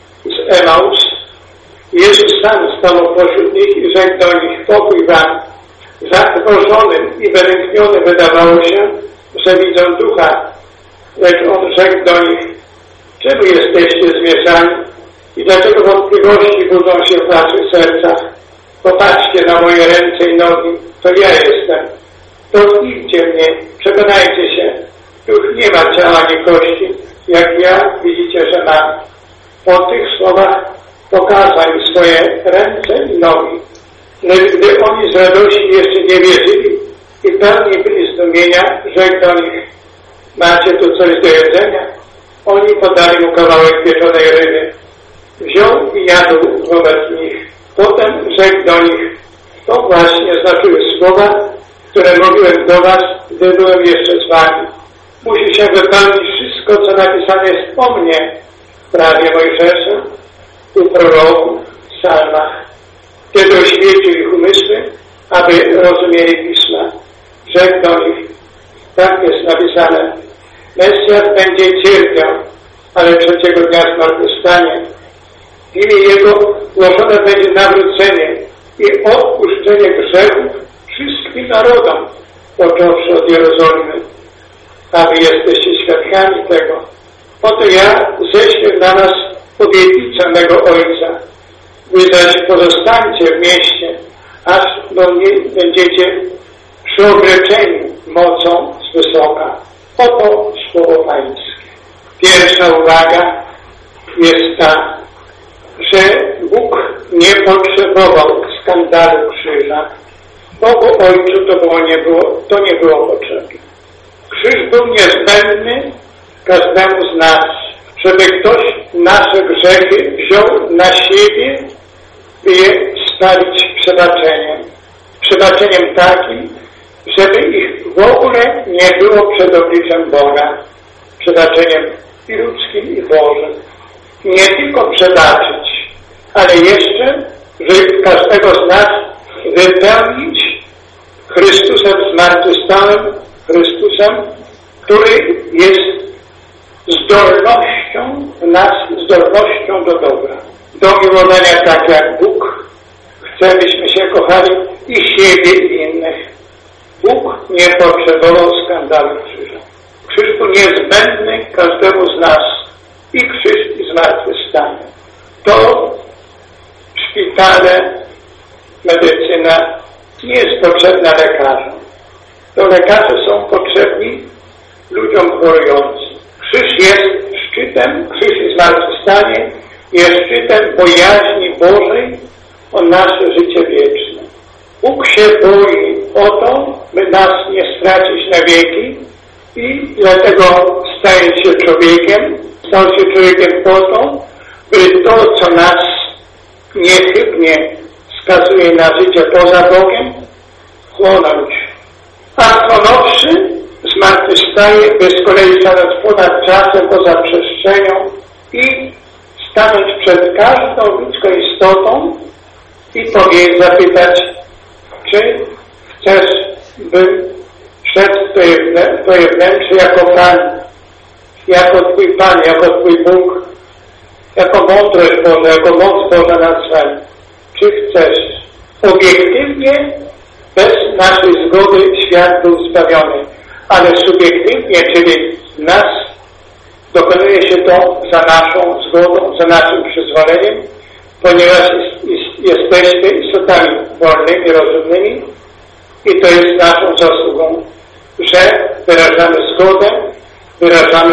A: z Emaus, Jezus sam stanął pośród nich i rzekł do nich: pokój wam. Zatrwożonym i wylęknionym wydawało się, że widzą ducha, lecz on rzekł do nich: czemu jesteście zmieszani i dlaczego wątpliwości budzą się w waszych sercach? Popatrzcie na moje ręce i nogi, to ja jestem. Dotknijcie mnie, przekonajcie się, duch nie ma ciała ani kości, jak ja widzicie, że mam. Po tych słowach pokazał im swoje ręce i nogi. Lecz gdy oni z radości jeszcze nie wierzyli i pełni byli zdumienia, rzekł do nich: macie tu coś do jedzenia? Oni podali mu kawałek pieczonej ryby. Wziął i jadł wobec nich. Potem rzekł do nich: to właśnie znaczyły słowa, które mówiłem do was, gdy byłem jeszcze z wami. Musi się wypełnić wszystko, co napisane jest o mnie w prawie Mojżesza, u proroków, w psalmach. Wtedy oświecił ich umysły, aby rozumieli Pisma. Rzekł do nich: tak jest napisane: Mesjasz będzie cierpiał, ale trzeciego dnia zmartwychwstanie. W imię Jego głoszone będzie nawrócenie i odpuszczenie grzechów wszystkim narodom, począwszy od Jerozolimy. A wy jesteście świadkami tego. Oto ja ześlę na was obietnicę mego Ojca. Wy zaś pozostańcie w mieście, aż do mnie będziecie przyobleczeni mocą z wysoka. Oto słowo Pańskie. Pierwsza uwaga jest ta, że Bóg nie potrzebował skandalu krzyża. Bogu Ojcu to nie było potrzebne. Krzyż był niezbędny każdemu z nas, żeby ktoś nasze grzechy wziął na siebie, by je sprawić przebaczeniem. Przebaczeniem takim, żeby ich w ogóle nie było przed obliczem Boga. Przebaczeniem i ludzkim, i Bożym. Nie tylko przebaczyć, ale jeszcze, żeby każdego z nas wypełnić Chrystusem zmartwychwstałym, Chrystusem, który jest zdolnością w nas, zdolnością do dobra. Do miłowania tak jak Bóg chce, byśmy się kochali i siebie i innych. Bóg nie potrzebował skandalu krzyża. Krzyż był niezbędny każdemu z nas. I krzyż, i zmartwychwstanie. To szpitale, medycyna nie jest potrzebna lekarzom. To lekarze są potrzebni ludziom chorującym. Krzyż jest szczytem, krzyż i zmartwychwstanie jest szczytem bojaźni Bożej o nasze życie wieczne. Bóg się boi o to, by nas nie stracić na wieki i dlatego staje się człowiekiem, stał się człowiekiem po to, by to, co nas niechybnie skazuje na życie poza Bogiem, chłonąć. A chłonąwszy, zmartwychwstaje, by z kolei stanąć ponad czasem, poza przestrzenią i stanąć przed każdą ludzką istotą i zapytać, czy chcesz, bym wszedł w Twoje wnętrze jako Pan, jako Twój Pan, jako Twój Bóg, jako mądrość Boża, jako moc Boża nad swem. Czy chcesz? Obiektywnie, bez naszej zgody świat był zbawiony, ale subiektywnie, czyli nas, dokonuje się to za naszą zgodą, za naszym przyzwoleniem, ponieważ jesteśmy istotami wolnymi, rozumnymi i to jest naszą zasługą, że wyrażamy zgodę, wyrażamy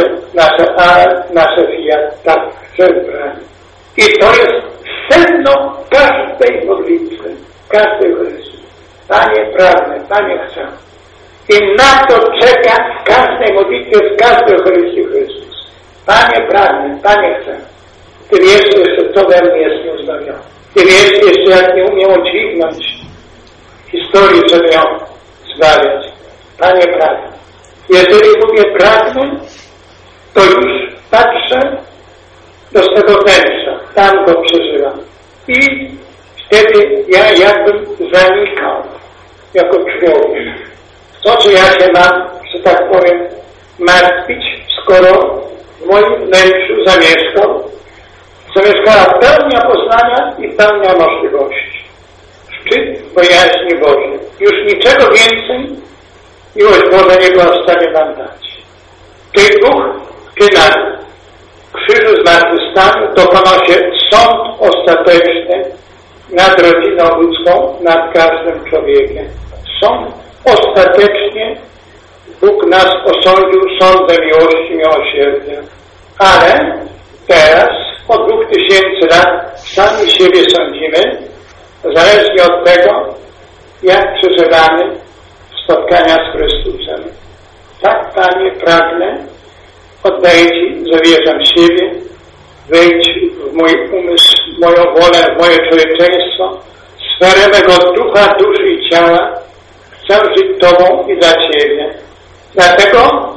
A: nasze fiat, tak, że wybrani. I to jest sedno każdej modlitwy, każdej Chrystus. Panie pragnę, Panie chcę. I na to czeka w każdej modlitwie, w każdej Eucharystii Chrystus. Panie pragnę, Panie chcę. Ty wiesz jeszcze, co we mnie jest nieuzbawione. Ty wiesz jeszcze, jak nie umiem udźwignąć historii, żeby ją zbawiać. Panie pragnę. Jeżeli mówię pragnę, to już patrzę do swego wnętrza. Tam go przeżywam. I wtedy ja jakbym zanikał jako człowiek. To, że ja się mam że tak powiem, martwić, skoro w moim wnętrzu zamieszkała pełnia poznania i pełnia możliwości. Szczyt bojaźni Bożej. Już niczego więcej miłość Boża nie była w stanie nam dać. Tych dwóch na krzyżu zmartwychwstaniu dokonał się sąd ostateczny nad rodziną ludzką, nad każdym człowiekiem. Sąd ostatecznie Bóg nas osądził sądem miłości i miłosierdzia. Ale teraz, po 2000 lat, sami siebie sądzimy, zależnie od tego, jak przeżywamy spotkania z Chrystusem. Tak, Panie, pragnę, oddaję Ci, zawierzam siebie, wejdź w mój umysł, w moją wolę, w moje człowieczeństwo, sferę mego ducha, duszy i ciała. Chcę żyć Tobą i dla Ciebie. Dlatego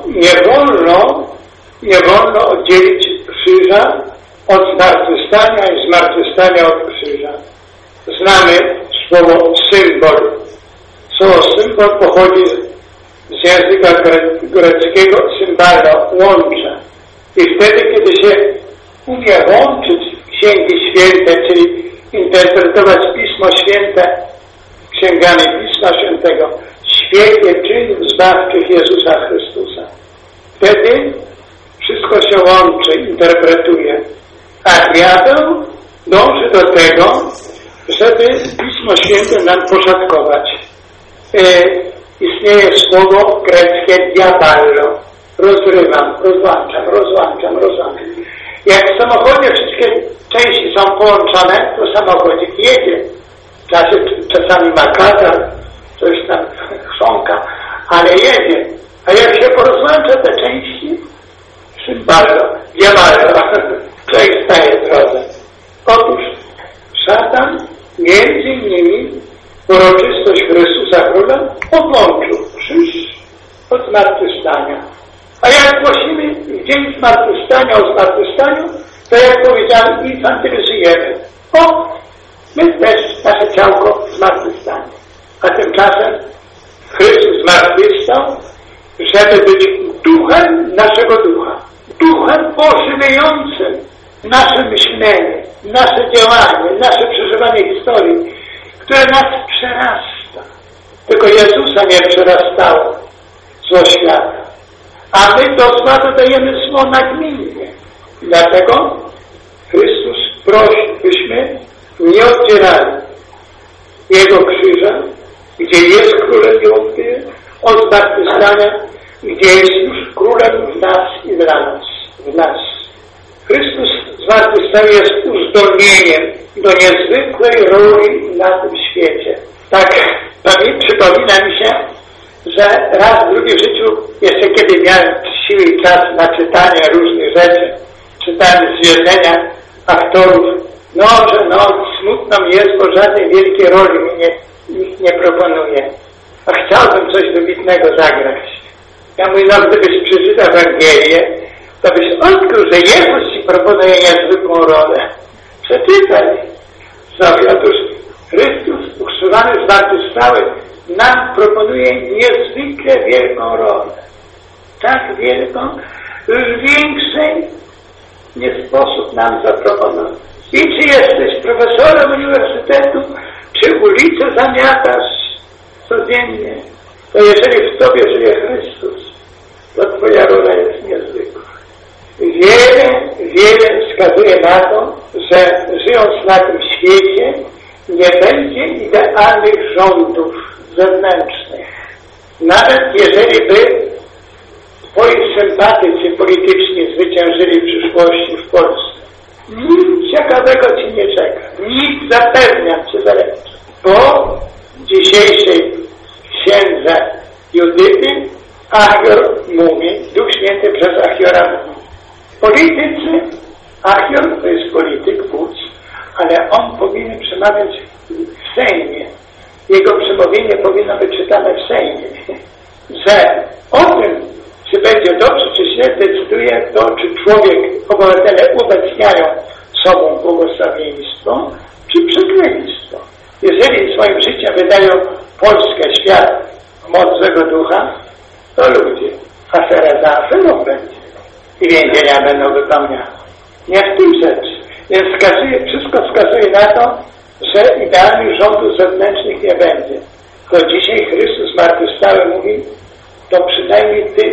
A: nie wolno oddzielić krzyża od zmartwychwstania i zmartwychwstania od krzyża. Znamy słowo symbol. Słowo symbol pochodzi z języka greckiego symbalo, łącze. I wtedy, kiedy się umie łączyć Księgi Święte, czyli interpretować Pismo Święte księgami Pisma Świętego, świetnie czynów zbawczych Jezusa Chrystusa. Wtedy wszystko się łączy, interpretuje. A diabeł dąży do tego, żeby Pismo Święte nam poszatkować. Istnieje słowo greckie diaballo. Rozrywam, rozłączam. Jak w samochodzie wszystkie części są połączone, to samochodzik jedzie. Czasami ma katar, coś tam chrząka, ale jedzie. A jak się porozłącza te części, symbalo, diaballo, człowiek staje w drodze. Otóż szatan między innymi uroczystość Chrystusa Króla odłączył krzyż od zmartwychwstania. A jak głosimy w dzień zmartwychwstania o zmartwychwstaniu, to jak powiedziałem, infantylizujemy. My też nasze ciałko zmartwychwstanie. A tymczasem Chrystus zmartwychwstał, żeby być duchem naszego ducha. Duchem ożywiającym nasze myślenie, nasze działanie, nasze przeżywanie historii, które nas przerasta. Tylko Jezusa nie przerastało zło świata. A my do zła dodajemy zło nagminnie. Dlatego Chrystus prosi, byśmy nie oddzielali Jego krzyża, gdzie jest królem miłosierdzia, od zmartwychwstania, gdzie jest już królem w nas i dla nas. W nas. Chrystus zmartwychwstał jest uzdolnieniem do niezwykłej roli na tym świecie. Tak, przypomina mi się, że raz w drugim życiu, jeszcze kiedy miałem siły i czas na czytanie różnych rzeczy, czytałem zwierzenia aktorów, smutno mi jest, bo żadnej wielkiej roli mi nikt nie proponuje. A chciałbym coś wybitnego zagrać. Ja mówię, gdybyś przeczytał Ewangelię, to byś odkrył, że Jezus Ci proponuje niezwykłą rolę. Przeczytaj sobie. Otóż Chrystus ukrzyżowany, zmartwychwstały nam proponuje niezwykle wielką rolę. Tak wielką, już większej nie sposób nam zaproponować. I czy jesteś profesorem uniwersytetu, czy ulicę zamiatasz codziennie, to jeżeli w Tobie żyje Chrystus, to Twoja rola jest niezwykła. Wiele wskazuje na to, że żyjąc na tym świecie nie będzie idealnych rządów zewnętrznych. Nawet jeżeli by Twoi sympatycy polityczni zwyciężyli w przyszłości w Polsce, nic ciekawego Ci nie czeka. Nic, zapewniam Cię, zaręczę. Po dzisiejszej księdze Judyty Achior mówi, Duch Święty przez Achiora mówi. Politycy, Achior to jest polityk, wódz, ale on powinien przemawiać w Sejmie. Jego przemówienie powinno być czytane w Sejmie. Że o tym, czy będzie dobrze, czy źle, decyduje to, czy człowiek, obywatele ubecniają sobą błogosławieństwo, czy przekleństwo. Jeżeli swoim życiem wydają Polskę, świat w moc złego ducha, to ludzie. Afera za aferą będzie. I więzienia będą wypełniane. Nie w tym rzecz. Więc wszystko wskazuje na to, że idealnych rządów zewnętrznych nie będzie. To dzisiaj Chrystus zmartwychwstały mówi, to przynajmniej ty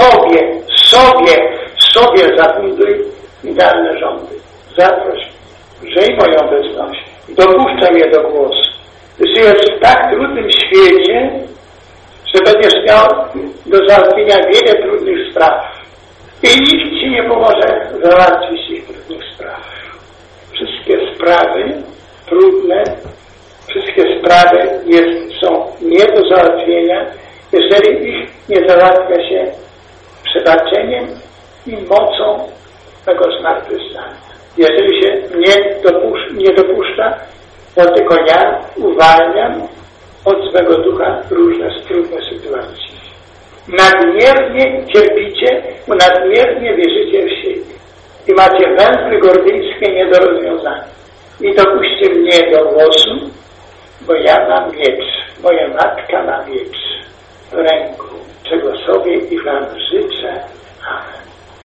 A: sobie zafunduj idealne rządy. Zaproś, żyj moją obecność. Dopuszczam je do głosu. Żyjesz w tak trudnym świecie, że będziesz miał do załatwienia wiele trudnych spraw. I nikt ci nie pomoże załatwić tych trudnych spraw. Wszystkie sprawy trudne, wszystkie sprawy są nie do załatwienia, jeżeli ich nie załatwia się przebaczeniem i mocą tego zmartwychwstania. Jeżeli się nie dopuszcza, to tylko ja uwalniam od swego ducha różne trudne sytuacje. Nadmiernie cierpicie, bo nadmiernie wierzycie w siebie. I macie węzły gordyjskie nie do rozwiązania. I dopuśćcie mnie do głosu, bo ja mam miecz, moja matka ma miecz w ręku, czego sobie i wam życzę. Amen.